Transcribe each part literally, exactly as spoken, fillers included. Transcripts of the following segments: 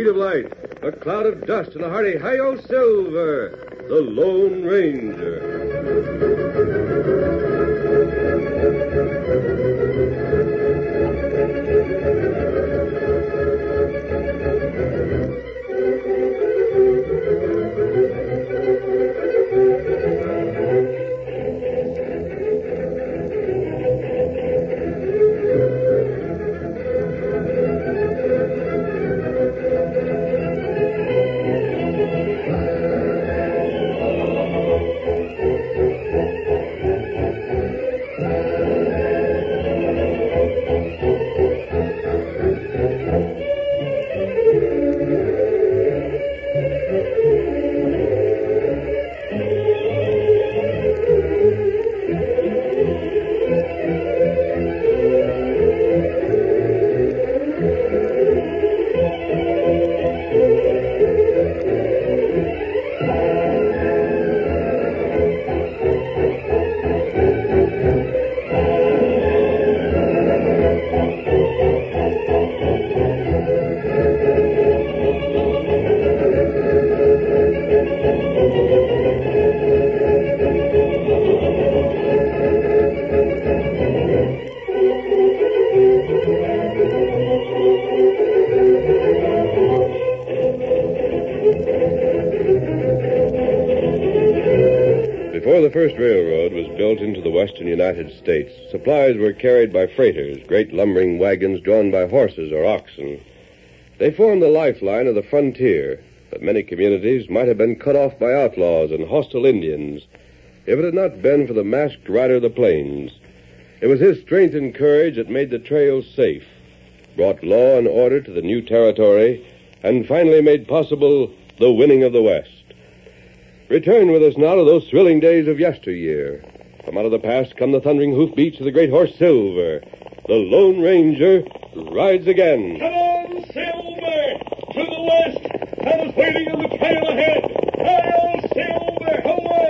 speed of light, a cloud of dust, and a hearty hi-yo Silver, the Lone Before the first railroad was built into the western United States, supplies were carried by freighters, great lumbering wagons drawn by horses or oxen. They formed the lifeline of the frontier, but many communities might have been cut off by outlaws and hostile Indians if it had not been for the masked rider of the plains. It was his strength and courage that made the trails safe, brought law and order to the new territory, and finally made possible the winning of the West. Return with us now to those thrilling days of yesteryear. From out of the past come the thundering hoofbeats of the great horse Silver. The Lone Ranger rides again. Come on, Silver! To the west! I was waiting on the trail ahead! Hi-yo, Silver!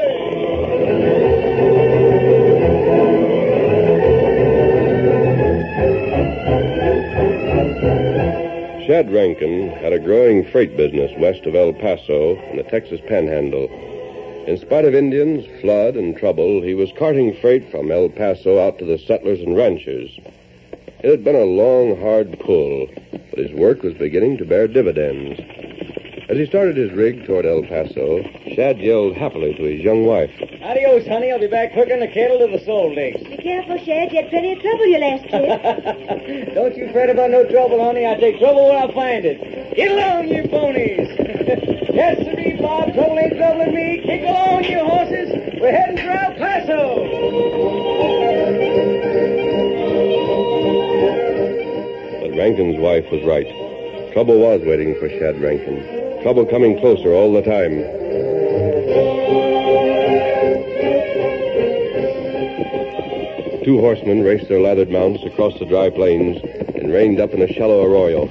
Away! Shad Rankin had a growing freight business west of El Paso in the Texas Panhandle. In spite of Indians, flood, and trouble, he was carting freight from El Paso out to the settlers and ranchers. It had been a long, hard pull, but his work was beginning to bear dividends. As he started his rig toward El Paso, Shad yelled happily to his young wife. Adios, honey. I'll be back hooking the kettle to the sole digs. Be careful, Shad. You had plenty of trouble your last trip. Don't you fret about no trouble, honey. I take trouble when I find it. Get along, you ponies. Yes, sir, Bob. Trouble ain't troubling me. Kick along, you horses. We're heading for El Paso. But Rankin's wife was right. Trouble was waiting for Shad Rankin. Trouble coming closer all the time. Two horsemen raced their lathered mounts across the dry plains and reined up in a shallow arroyo.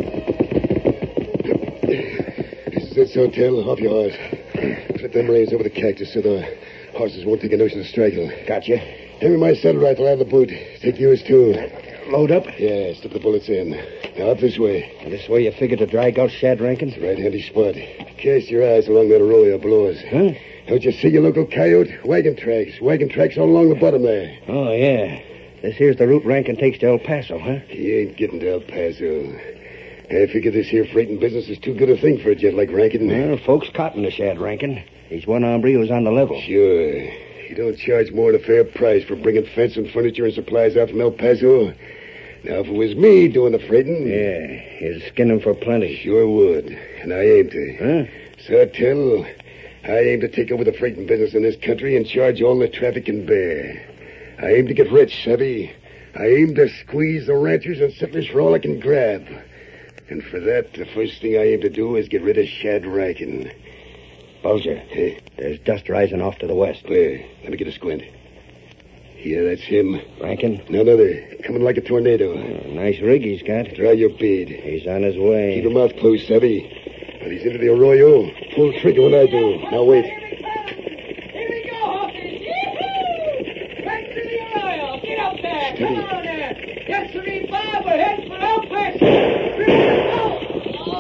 This is it, Sawtell. Off your horse. Flip them reins over the cactus so the horses won't take a notion to straggle. Gotcha. Hand me my saddle rifle out of the boot. Take yours, too. Load up? Yeah, slip the bullets in. Now up this way. And this way you figure to drag out Shad Rankin? It's a right handy spot. Cast your eyes along that arroyo below us. Huh? Don't you see your local coyote? Wagon tracks. Wagon tracks all along the bottom there. Oh, yeah. This here's the route Rankin takes to El Paso, huh? He ain't getting to El Paso. I figure this here freighting business is too good a thing for a gent like Rankin. Well, folks cotton to Shad Rankin. He's one hombre who's on the level. Sure. He don't charge more than a fair price for bringing fence and furniture and supplies out from El Paso. Now, if it was me doing the freighting... Yeah, he'd skin him for plenty. Sure would. And I aim to. Huh? Sawtell, I aim to take over the freighting business in this country and charge all the traffic can bear. I aim to get rich, savvy. I aim to squeeze the ranchers and settlers for all I can grab. And for that, the first thing I aim to do is get rid of Shad Rankin. Bulger, Hey? there's dust rising off to the west. Where? Let me get a squint. Yeah, that's him. Rankin? None other. Coming like a tornado. Oh, nice rig he's got. Dry your bead. He's on his way. Keep your mouth closed, savvy. When he's into the arroyo, pull trigger when I do. Now wait. Here we go, horses. Yee-hoo! Right through the arroyo. Get up there. Steady. Come on there. Yes, sir, Bob. We're heading for El Paso.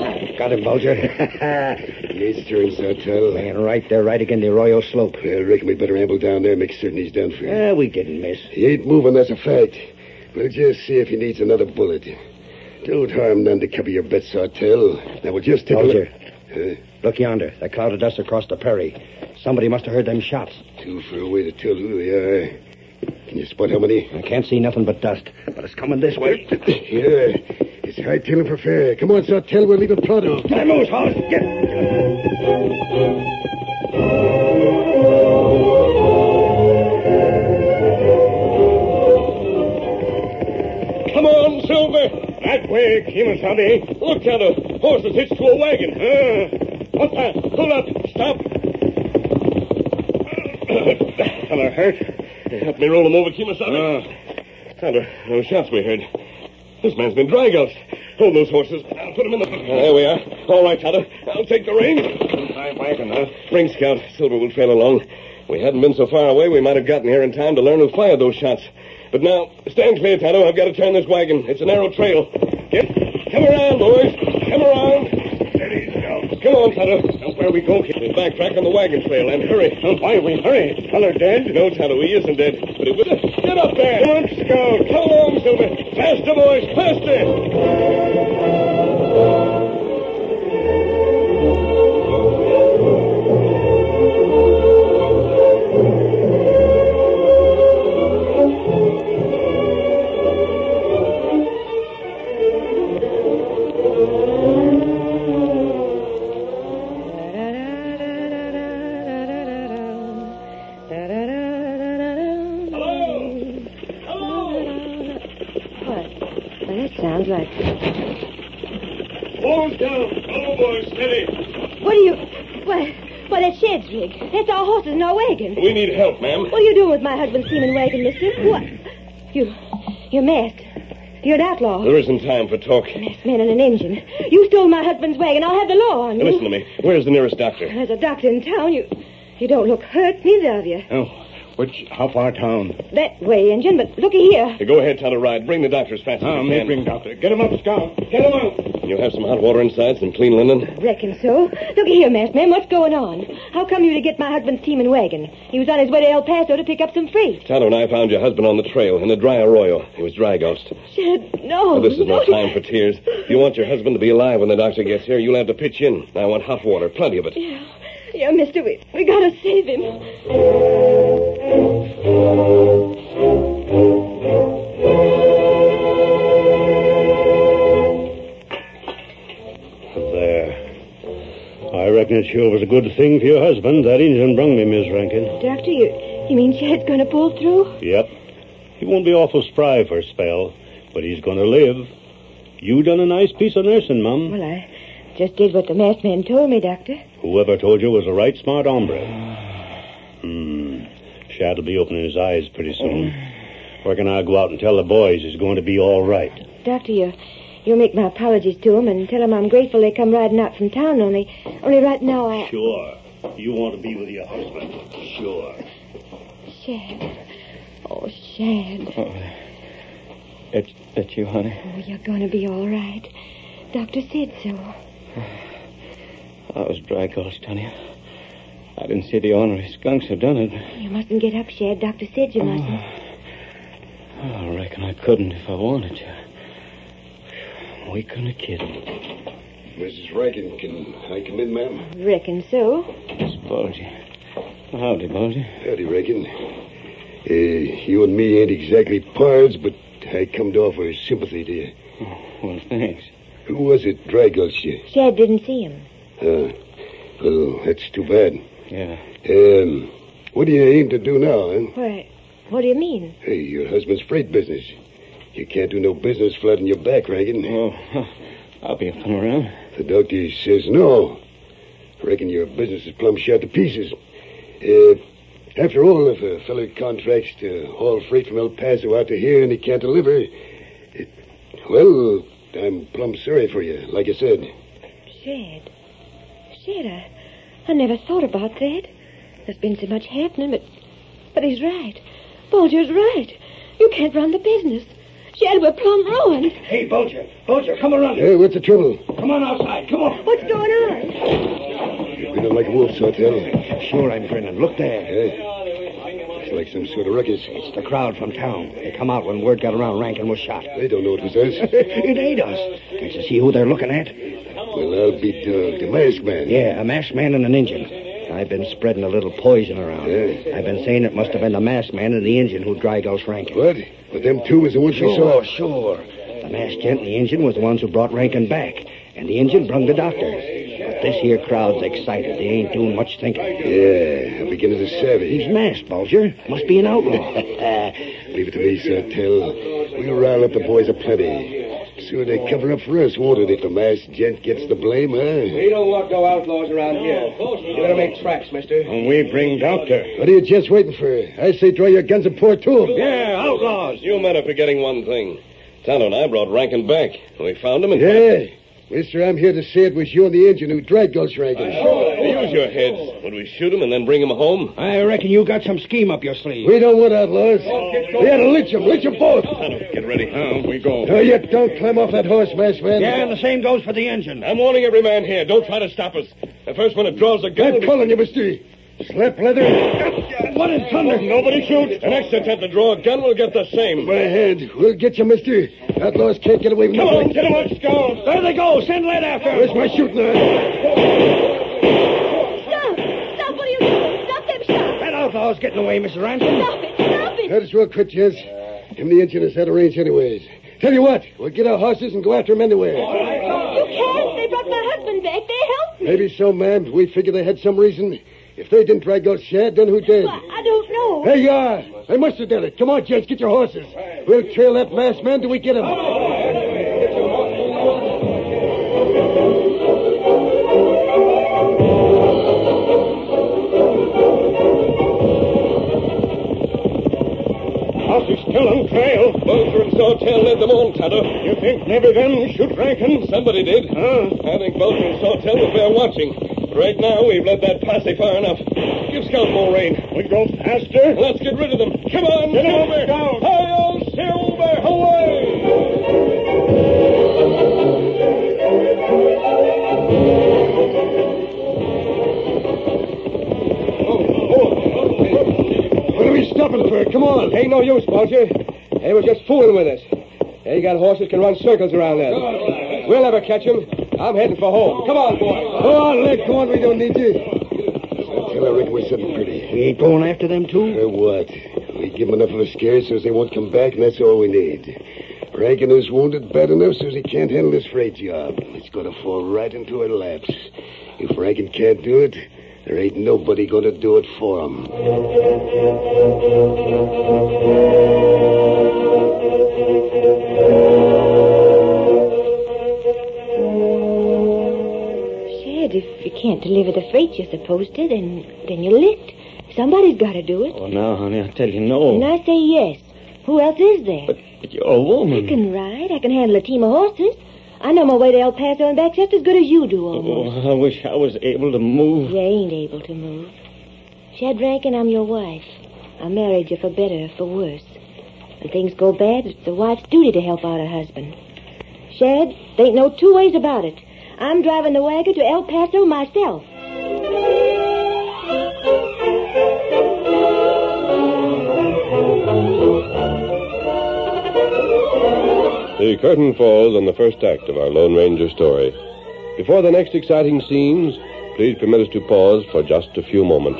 got him, Bulger. Yes, sir, Sawtell. Laying right there, right against the Arroyo slope. I reckon we better amble down there and make certain he's done for. Yeah, we didn't miss. He ain't moving, that's a fact. We'll just see if he needs another bullet. Don't harm none to cover your bet, Sawtell. Now, we'll just take Bulger, a look. Huh? look yonder. That cloud of dust across the prairie. Somebody must have heard them shots. Too far away to tell who they are. Can you spot how many? I can't see nothing but dust, but it's coming this way. Yeah, it's hightailing for fair. Come on, Sawtell, we're leaving pronto. Get him loose, Hollis. Get. Come on, Silver. That way, Kemosabe. Look, Tonto. Horse is hitched to a wagon. Uh, what the? Pull up. Stop. That fella hurt. Help me roll him over, Kemosabe. Uh, Tonto, those shots we heard. This man's been dry gulched. Hold those horses. I'll put them in the... Uh, there we are. All right, Tonto. I'll take the reins. My wagon, huh? Bring Scout. Silver will trail along. If we hadn't been so far away, we might have gotten here in time to learn who fired those shots. But now, stand clear, Tonto. I've got to turn this wagon. It's a narrow trail. Get, come around, boys. Come around. Steady, Scout. Come on, Tonto. Now, where we go, kid. We backtrack on the wagon trail and hurry. Oh, why we hurry? Feller dead? No, Tonto, he isn't dead. But it was... Get up there. Come on, Scout. Come along, Silver. Faster, boys. Faster. Sounds like... Hold down. Come boys. Steady. What are you... Why, why, that's Shed's rig. That's our horses and our wagon. We need help, ma'am. What are you doing with my husband's team and wagon, mister? What? You... You're masked. You're an outlaw. There isn't time for talk. Masked man and an engine. You stole my husband's wagon. I'll have the law on you. Now, listen to me. Where's the nearest doctor? There's a doctor in town. You... You don't look hurt, neither of you. Oh. Which, how far town? That way, Injun, but looky here. Hey, go ahead, Tonto, ride. Bring the doctor as fast as Oh, you me can. bring doctor. Get him up, Scout. Get him out. You have some hot water inside, some clean linen? Reckon so. Looky here, masked man. What's going on? How come you to get my husband's team and wagon? He was on his way to El Paso to pick up some freight. Tonto and I found your husband on the trail in a dry arroyo. He was dry ghost. Shed, no. Now, this is no no. time for tears. If you want your husband to be alive when the doctor gets here, you'll have to pitch in. I want hot water, plenty of it. Yeah, yeah, mister, we, we gotta save him. I reckon it sure was a good thing for your husband that Injun brung me, Miss Rankin. Doctor, you, you mean Shed's gonna pull through? Yep. He won't be awful spry for a spell, but he's gonna live. You done a nice piece of nursing, Mum. Well, I just did what the masked man told me, Doctor. Whoever told you was a right smart hombre. Hmm. Shad'll be opening his eyes pretty soon. Reckon I'll go out and tell the boys he's going to be all right. Doctor, you... You'll make my apologies to him and tell him I'm grateful they come riding out from town, only... Only right now I... Sure. You want to be with your husband. Sure. Shad. Oh, Shad. Oh, it's, it's you, honey. Oh, you're going to be all right. Doctor said so. I was dry gulched, honey. I didn't see the ornery skunks had done it. You mustn't get up, Shad. Doctor said you mustn't. Oh, I reckon I couldn't if I wanted to. We couldn't have kid him. Missus Rankin, can I come in, ma'am? Reckon so. It's Bulgy. Howdy, Bulgy. Howdy, Rankin. Uh, you and me ain't exactly pards, but I come to offer sympathy to you. Oh, well, thanks. Who was it dry gulched you? Shad didn't see him. Uh, well, that's too bad. Yeah. Um, what do you aim to do now, huh? Why, what do you mean? Hey, your husband's freight business. You can't do no business flat on your back, Rankin. Oh, I'll be up and around. The doctor says no. I reckon your business is plumb shot to pieces. Uh, after all, if a feller contracts to haul freight from El Paso out to here and he can't deliver, it, well, I'm plumb sorry for you, like I said. Shad. Shad, I, I never thought about that. There's been so much happening, but... But he's right. Bulger's right. You can't run the business. Shad, we're plumb ruined. Hey, Bulger. Bulger, come around. Hey, what's the trouble? Come on outside. Come on. What's going on? We don't like wolves, Sawtell. Sure, I'm grinning. Look there. Hey. It's like some sort of ruckus. It's the crowd from town. They come out when word got around Rankin was shot. They don't know it was us. It ain't us. Can't you see who they're looking at? Well, I'll be dogged. A masked man. Yeah, a masked man and an Injun. I've been spreading a little poison around. Yeah. I've been saying it must have been the masked man and the Injun who dry gulched Rankin. What? But them two was the ones we saw. Sure, sure. The masked gent and the Injun was the ones who brought Rankin back. And the Injun brung the doctor. But this here crowd's excited. They ain't doing much thinking. Yeah, I'm beginning to savvy. He's masked, Bulger. Must be an outlaw. Leave it to me, Sawtell. We'll rile up the boys aplenty. Sure, they cover up for us, won't it, if the masked gent gets the blame, huh? We don't want no outlaws around here. You better make tracks, mister. And we bring doctor. What are you gents waiting for? I say draw your guns and pour to 'em. Yeah, outlaws. You men are forgetting one thing. Tonto and I brought Rankin back. We found him and... Yeah. Mister, I'm here to say it was you and the Injun who dragged Gulch Rankin. Use your heads. Would we shoot him and then bring him home? I reckon you got some scheme up your sleeve. We don't want outlaws. We had to lynch them. Lynch them both. Tonto, get ready. Huh? We go. No, you don't climb off that horse, masked man. Yeah, and the same goes for the Injun. I'm warning every man here. Don't try to stop us. The first one that draws a gun... I'm calling you, mister. Slap leather. What in thunder? Nobody shoot. The next attempt to draw a gun will get the same. My head. We'll get you, mister. Outlaws can't get away from Come nothing. on, get him, let's go. There they go. Send lead after 'em. Where's my shooting iron? Stop! Stop! What are you doing? Stop them shots! That outlaw's getting away, Mister Rankin. Stop it! Stop it! Might as well quit, gents. Him and the Injun is out of range anyways. Tell you what, we'll get our horses and go after him anyway. You can't. They brought my husband back. They helped me. Maybe so, ma'am. but We figure they had some reason. If they didn't drag out Shad, then who did? Well, I don't know. There you are. They must have done it. Come on, gents, get your horses. We'll trail that masked man till we get him. Horses still on trail. Bulger and Sawtell led them on, Tonto. You think maybe them shoot Rankin? Somebody did. Huh? I think Bulger and Sawtell were fair watching. Right now, we've led that posse far enough. Give Scout more rein. We go faster? Let's get rid of them. Come on, get over. Hi-yo, Silver, What are we stopping for? Come on. Ain't no use, Bulger. They were just fooling with us. They got horses can run circles around there. We'll never catch them. I'm heading for home. Come on, boys. Go on, Led. Go on. We don't need you. Tell I reckon we're sitting pretty. We ain't going after them, too? For what? We give them enough of a scare so they won't come back, and that's all we need. Rankin is wounded bad enough so he can't handle this freight job. It's going to fall right into our laps. If Rankin can't do it, there ain't nobody going to do it for him. Shad, if you can't deliver the freight you're supposed to, then then you're licked. Somebody's got to do it. Oh, now, honey, I tell you no. And I say yes. Who else is there? But, but you're a woman. I can ride. I can handle a team of horses. I know my way to El Paso and back just as good as you do, almost. Oh, I wish I was able to move. You ain't able to move. Shad Rankin, I'm your wife. I married you for better or for worse. When things go bad, it's the wife's duty to help out her husband. Shad, there ain't no two ways about it. I'm driving the wagon to El Paso myself. The curtain falls on the first act of our Lone Ranger story. Before the next exciting scenes, please permit us to pause for just a few moments.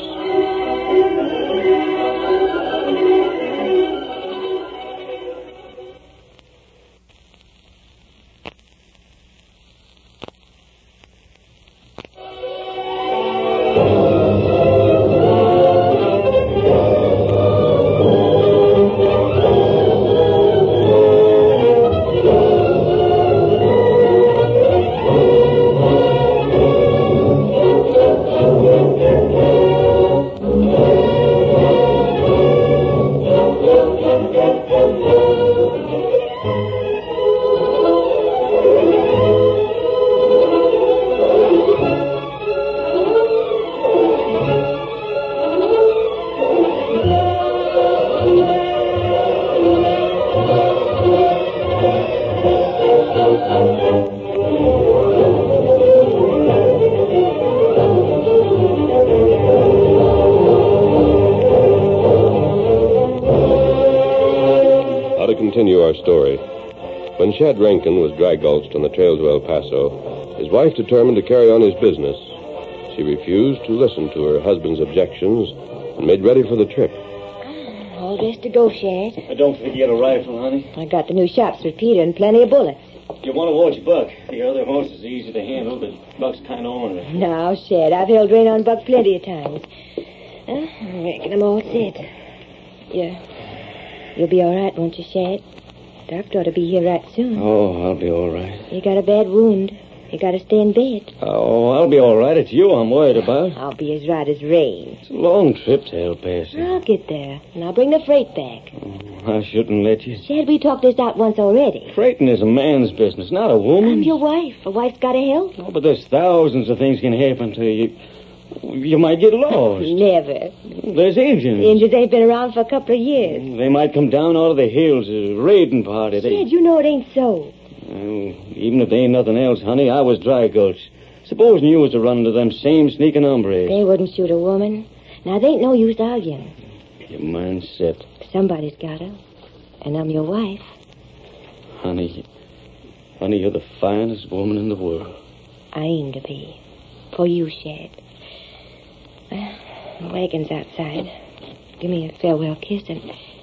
continue our story. When Shad Rankin was dry gulched on the trail to El Paso, his wife determined to carry on his business. She refused to listen to her husband's objections and made ready for the trip. All dressed to go, Shad. Don't forget a rifle, honey. I got the new shots for Peter and plenty of bullets. You want to watch Buck. The other horse is easy to handle, but Buck's kind of ornery. Now, Shad, I've held rein on Buck plenty of times. Uh, I reckon I'm all set. Yeah. You'll be all right, won't you, Shad? Doctor ought to be here right soon. Oh, I'll be all right. You got a bad wound. You got to stay in bed. Oh, I'll be all right. It's you I'm worried about. I'll be as right as rain. It's a long trip to El Paso. I'll get there, and I'll bring the freight back. Oh, I shouldn't let you. Shad, we talked this out once already. Freighting is a man's business, not a woman's. I'm your wife. A wife's got to help. Oh, but there's thousands of things can happen to you. You might get lost. Never. There's Indians. The Indians ain't been around for a couple of years. They might come down out of the hills, a raiding party. They... Shad, you know it ain't so. Well, even if they ain't nothing else, honey, I was dry gulch. Supposing you was to run into them same sneaking hombres. They wouldn't shoot a woman. Now, they ain't no use arguing. Your mind's set. Somebody's got her. And I'm your wife. Honey, honey, you're the finest woman in the world. I aim to be. For you, Shad. Well, the wagon's outside. Give me a farewell kiss and...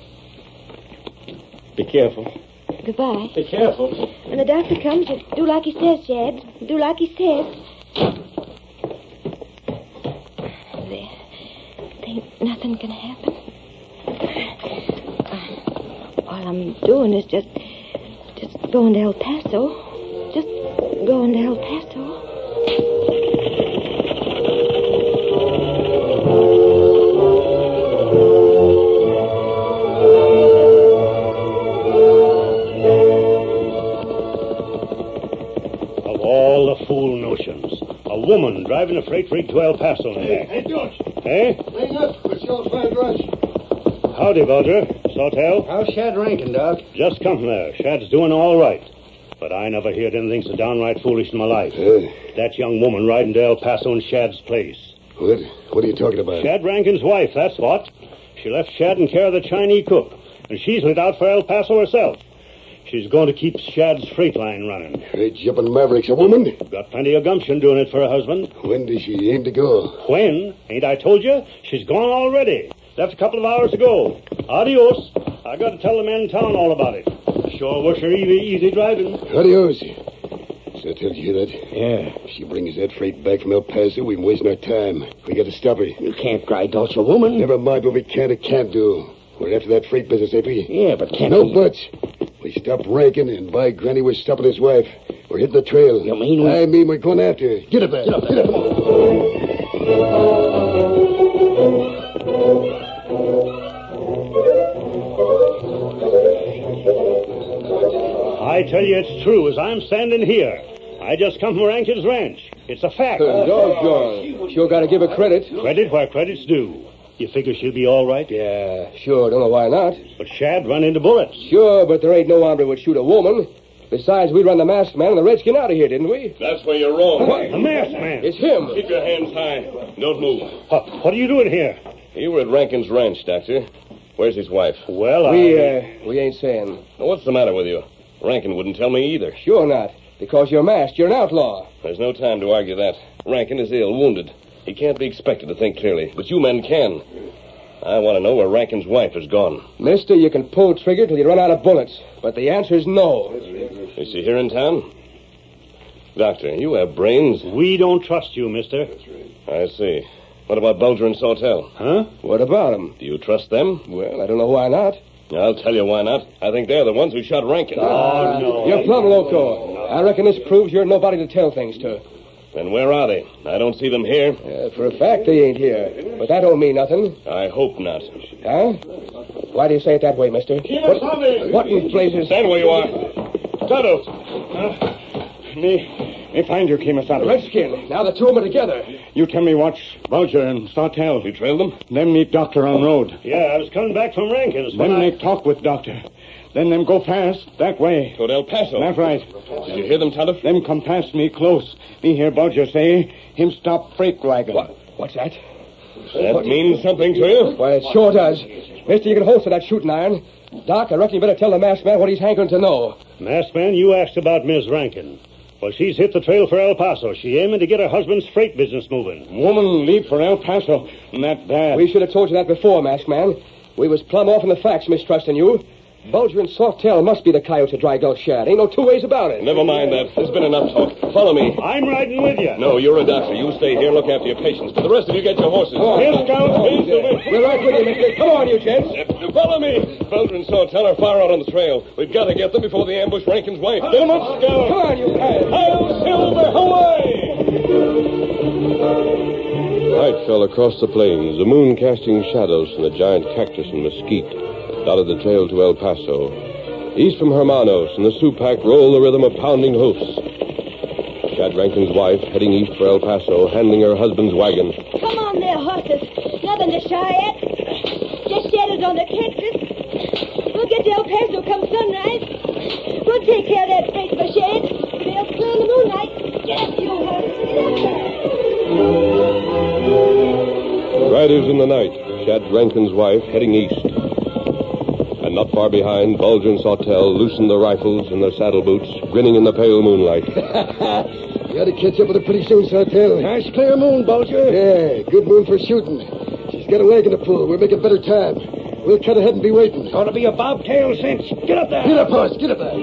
Be careful. Goodbye. Be careful. When the doctor comes, you do like he says, Shad. Do like he says. There. Think nothing can happen. All I'm doing is just... just going to El Paso. Just going to El Paso. Fool notions. A woman driving a freight rig to El Paso. Hey, hey, George. Eh? Hang up. It's your friend Rush. Howdy, Bulger. Sawtell. How's Shad Rankin, Doc? Just come from there. Shad's doing all right. But I never heard anything so downright foolish in my life. Uh, That young woman riding to El Paso in Shad's place. what? What are you talking about? Shad Rankin's wife, that's what. She left Shad in care of the Chinese cook. And she's lit out for El Paso herself. She's going to keep Shad's freight line running. Hey, jumping Mavericks, a woman? Got plenty of gumption doing it for her husband. When does she aim to go? When? Ain't I told you? She's gone already. Left a couple of hours ago. Adios. I got to tell the men in town all about it. Sure wish her easy, easy driving. Adios. So, tell you that? Yeah. If she brings that freight back from El Paso, we've wasting our time. We got to stop her. You can't dry gulch a woman. Never mind what we can or can't do. We're after that freight business, ain't we? Yeah, but can't No we... buts. We stopped Rankin, and by granny, we're stopping his wife. We're hitting the trail. You mean we... I mean we're going after her. Get up there. Get up there. Get up. I tell you it's true as I'm standing here. I just come from Rankin's ranch. It's a fact. Doggone. Sure got to give her credit. Credit where credit's due. You figure she'll be all right? Yeah, sure. Don't know why not. But Shad run into bullets. Sure, but there ain't no hombre would shoot a woman. Besides, we run the masked man and the redskin out of here, didn't we? That's where you're wrong. What? The masked man. It's him. Keep your hands high. Don't move. What, what are you doing here? You were at Rankin's ranch, Doctor. Where's his wife? Well, We, I... uh, we ain't saying. What's the matter with you? Rankin wouldn't tell me either. Sure not. Because you're masked. You're an outlaw. There's no time to argue that. Rankin is ill, wounded. He can't be expected to think clearly, but you men can. I want to know where Rankin's wife has gone. Mister, you can pull trigger till you run out of bullets. But the answer's no. Is she here in town? Doctor, you have brains. We don't trust you, mister. I see. What about Bulger and Sawtell? Huh? What about him? Do you trust them? Well, I don't know why not. I'll tell you why not. I think they're the ones who shot Rankin. Oh, no. You're plumb loco. I reckon this proves you're nobody to tell things to. Then where are they? I don't see them here. Uh, for a fact, they ain't here. But that don't mean nothing. I hope not. Huh? Why do you say it that way, mister? What, what in blazes? Stand where you are. Tonto. Uh, me, me find you, Kemosabe. Redskin. Now the two of them are together. You tell me watch Bulger and Sawtell. You trailed them? Them meet Doctor on road. Yeah, I was coming back from Rankin's. when Then I... they talk with Doctor. Then them go fast that way. Toward El Paso. That's right. Did you hear them, Tonto? Them come past me close. Me hear Bulger say, him stop freight wagon. What? What's that? That means something to you? Well, it sure does. Mister, you can holster that shooting iron. Doc, I reckon you better tell the masked man what he's hankering to know. Masked man, you asked about Miss Rankin. Well, she's hit the trail for El Paso. She aiming to get her husband's freight business moving. Woman leave for El Paso. Not bad. We should have told you that before, masked man. We was plumb off in the facts, mistrusting you. Bulger and Sawtell must be the coyotes at Dry Gulch Shad. Ain't no two ways about it. Never mind that. There's been enough talk. Follow me. I'm riding with you. No, you're a doctor. You stay here and look after your patients. But the rest of you get your horses. Come on. Here, Scout. Here's the way. We're right with you, mister. Come on, you gents. Follow me. Bulger and Sawtell are far out on the trail. We've got to get them before they ambush Rankin's wife. Get them up, Scout. Come on, you guys. Hail Silver, away! Night fell across the plains, the moon casting shadows from the giant cactus and mesquite dotted the trail to El Paso. East from Hermanos and the Sioux Pack rolled the rhythm of pounding hoofs. Shad Rankin's wife, heading east for El Paso, handling her husband's wagon. Come on there, horses. Nothing to shy at. Just shadows on the cactus. We'll get to El Paso come sunrise. We'll take care of that freight for Shad. They'll clear in the moonlight. Get up, you horses. Get up there. Riders in the night, Shad Rankin's wife, heading east. And not far behind, Bulger and Sawtell loosened their rifles and their saddle boots, grinning in the pale moonlight. You ought to catch up with her pretty soon, Sawtell. Nice clear moon, Bulger. Yeah, good moon for shooting. She's got a wagon to pull. We're making better time. We'll cut ahead and be waiting. Ought to be a bobtail cinch. Get up there. Get up, horse. Get up there.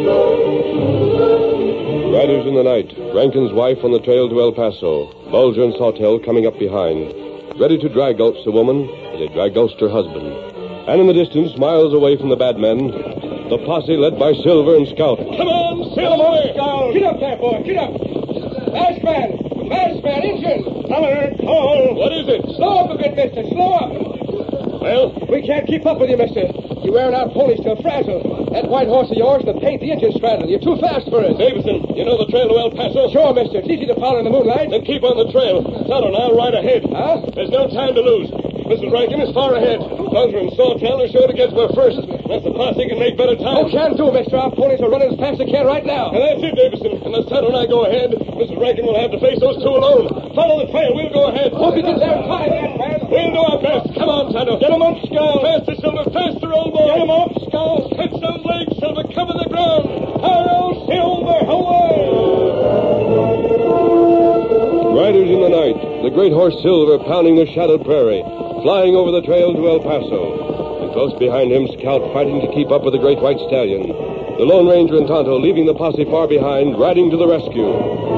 Riders in the night, Rankin's wife on the trail to El Paso, Bulger and Sawtell coming up behind. Ready to dry gulch the woman as they dry gulched her husband. And in the distance, miles away from the bad men, the posse led by Silver and Scout. Come on, Silver! Scout. Get up there, boy. Get up. Masked man. Masked man. Engine. Feller, call. What is it? Slow up a bit, mister. Slow up. Well? We can't keep up with you, mister. You're wearing our ponies till frazzled. That white horse of yours, the paint, the engine straddled. You're too fast for us. Davison, you know the trail to El Paso? Sure, mister. It's easy to follow in the moonlight. Then keep on the trail. Tonto and I'll ride ahead. Huh? There's no time to lose. Missus Rankin is far ahead. Bulger and Sawtell are sure to get to her first. Unless the posse can make better time. Oh, can do, mister. Our ponies are running as fast as they can right now. And that's it, Davison. Unless Tonto and I go ahead, Missus Rankin will have to face those two alone. Follow the trail. We'll go ahead. Hope you get there in time, that man. We'll do our best. Come on, Tonto. Get 'em up, Scout. Faster, Silver. Faster, old boy. Get 'em up, Scout. Catch those legs, Silver. Cover the ground. Hail, Silver. Away! Riders in the night, the great horse Silver pounding the shadowed prairie, flying over the trail to El Paso. And close behind him, Scout fighting to keep up with the great white stallion. The Lone Ranger and Tonto leaving the posse far behind, riding to the rescue.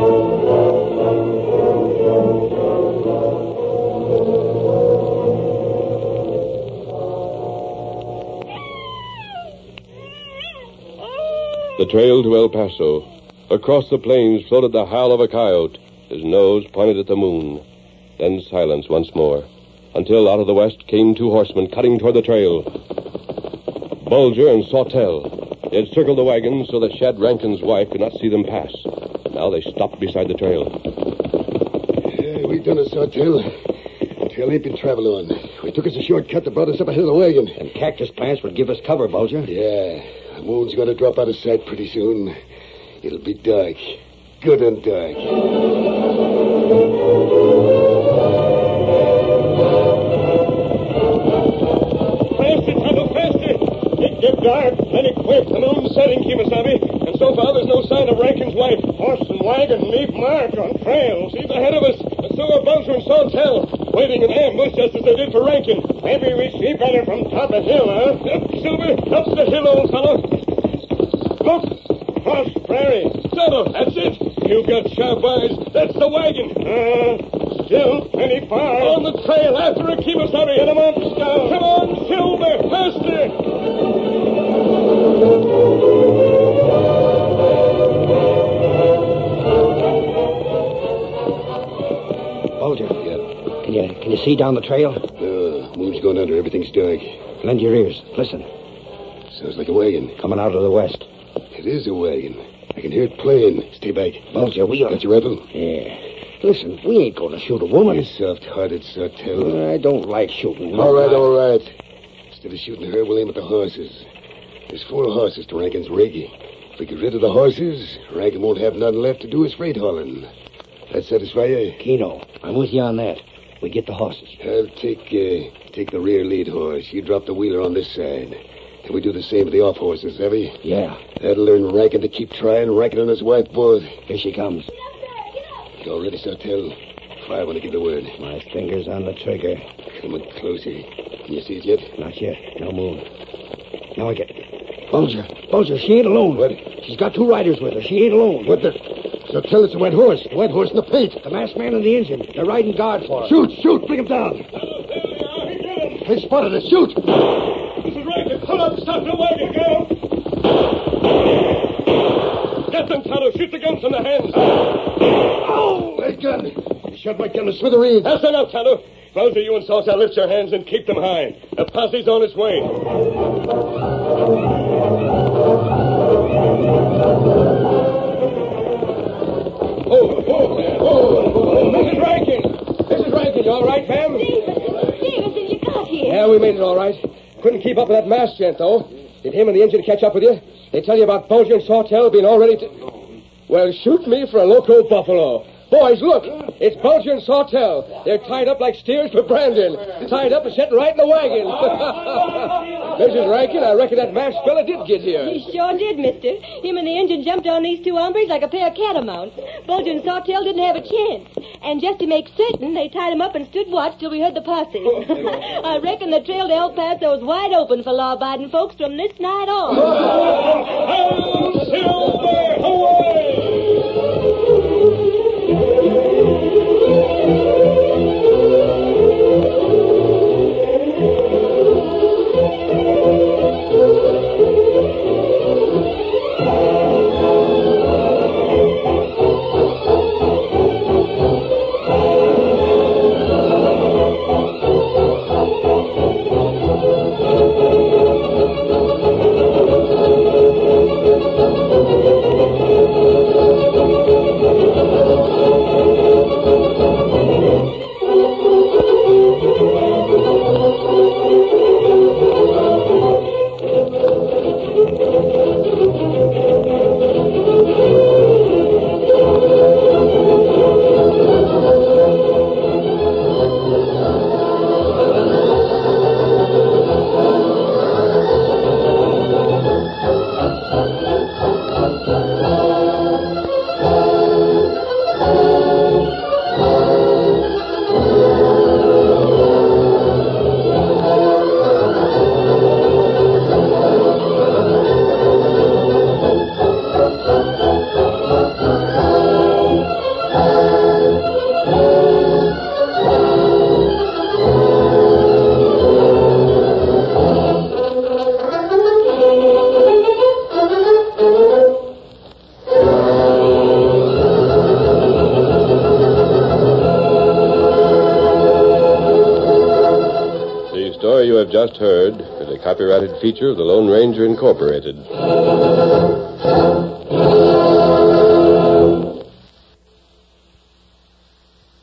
The trail to El Paso. Across the plains floated the howl of a coyote, his nose pointed at the moon. Then silence once more, until out of the west came two horsemen cutting toward the trail. Bulger and Sawtell. They had circled the wagon so that Shad Rankin's wife could not see them pass. Now they stopped beside the trail. Yeah, we've done it, Sawtell. The trail ain't been traveled on. We took us a shortcut that brought us up ahead of the wagon. And cactus plants would give us cover, Bulger. Yeah, the moon's going to drop out of sight pretty soon. It'll be dark. Good and dark. Faster, Tonto, faster. It get dark, then it quick. The moon's setting, Kimasabi. And so far, there's no sign of Rankin's wife. Horse and wagon leave mark on trail. She's ahead of us. And so are Bulger and Sawtell, waiting in ambush just as they did for Rankin. Maybe we see better from top of hill, huh? Up, Silver. Up the hill, old fellow. Look. Cross prairie. Tonto, that's it. You've got sharp eyes. That's the wagon. Uh, still plenty far. On the trail after a Kimasabi. Get him up, Scout. Come on, Silver. Faster. Bulger, yeah. Can you can you see down the trail? No, moon's going under. Everything's dark. Lend your ears. Listen. Sounds like a wagon. Coming out of the west. It is a wagon. I can hear it playing. Stay back. Bulger, we are... Got your rifle? Yeah. Listen, we ain't going to shoot a woman. You soft-hearted, Sawtell. I don't like shooting. All right, all right. Instead of shooting her, we'll aim at the horses. There's four horses to Rankin's rig. If we get rid of the horses, Rankin won't have nothing left to do his freight hauling. That satisfy you? Keno, I'm with you on that. We get the horses. I'll take uh, take the rear lead horse. You drop the wheeler on this side. Then we do the same for the off horses, have we? Yeah. That'll learn Rankin to keep trying. Rankin and his wife both. Here she comes. You all ready, Sawtell? Fire when I give the word. My finger's on the trigger. Coming closer. Can you see it yet? Not yet. No move. Now I get it. Bulger. Bulger, she ain't alone. What? She's got two riders with her. She ain't alone. What the... Sawtell, it's the wet horse. The wet horse in the paint. The masked man and the engine. They're riding guard for her. Shoot, shoot. Bring him down. They spotted us. Shoot. This is Rankin. Hold up. Stop the wagon, girl. Get them, Tonto. Shoot the gun from the hands. Oh, that gun. You shot my gun to smithereens. That's enough, Tonto. Bulger, you and Sawtell lift your hands and keep them high. The posse's on its way. Oh, oh, oh, Missus Rankin. Missus Rankin, you all right, ma'am? Stevenson, you got here. Yeah, we made it all right. Couldn't keep up with that masked gent, though. Did him and the engine catch up with you? They tell you about Bulger and Sawtell being all ready to... Well, shoot me for a loco buffalo. Boys, look. It's Bulger and Sawtell. They're tied up like steers for Brandon. Tied up and sitting right in the wagon. Missus Rankin, I reckon that masked fella did get here. He sure did, mister. Him and the engine jumped on these two hombres like a pair of catamounts. Bulger and Sawtell didn't have a chance. And just to make certain, they tied him up and stood watch till we heard the posse. I reckon the trail to El Paso is wide open for law-abiding folks from this night on. Oh, Silver, away! Just heard is a copyrighted feature of the Lone Ranger Incorporated.